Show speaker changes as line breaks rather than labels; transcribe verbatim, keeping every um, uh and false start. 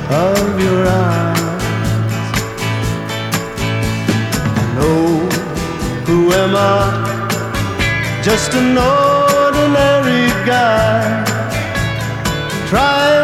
of your eyes. No, who am I? Just an ordinary guy trying